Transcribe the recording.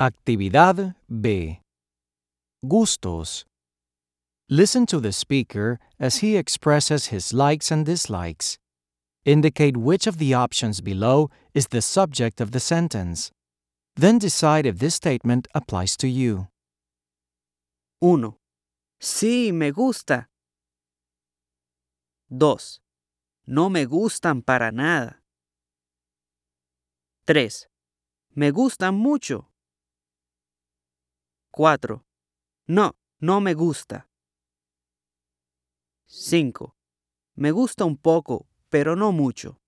Actividad B. Gustos. Listen to the speaker as he expresses his likes and dislikes. Indicate which of the options below is the subject of the sentence. Then decide if this statement applies to you. 1. Sí, me gusta. 2. No me gustan para nada. 3. Me gustan mucho. 4. No, no me gusta. 5. Me gusta un poco, pero no mucho.